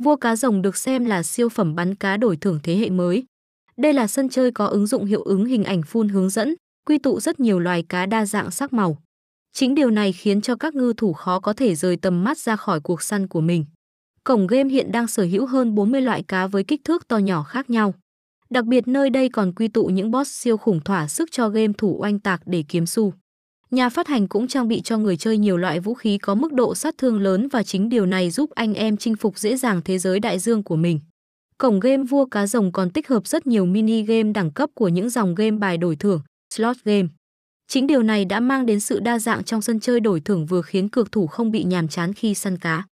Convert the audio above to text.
Vua cá rồng được xem là siêu phẩm bắn cá đổi thưởng thế hệ mới. Đây là sân chơi có ứng dụng hiệu ứng hình ảnh full hướng dẫn, quy tụ rất nhiều loài cá đa dạng sắc màu. Chính điều này khiến cho các ngư thủ khó có thể rời tầm mắt ra khỏi cuộc săn của mình. Cổng game hiện đang sở hữu hơn 40 loại cá với kích thước to nhỏ khác nhau. Đặc biệt nơi đây còn quy tụ những boss siêu khủng thỏa sức cho game thủ oanh tạc để kiếm xu. Nhà phát hành cũng trang bị cho người chơi nhiều loại vũ khí có mức độ sát thương lớn và chính điều này giúp anh em chinh phục dễ dàng thế giới đại dương của mình. Cổng game Vua Cá Rồng còn tích hợp rất nhiều mini game đẳng cấp của những dòng game bài đổi thưởng, slot game. Chính điều này đã mang đến sự đa dạng trong sân chơi đổi thưởng vừa khiến cược thủ không bị nhàm chán khi săn cá.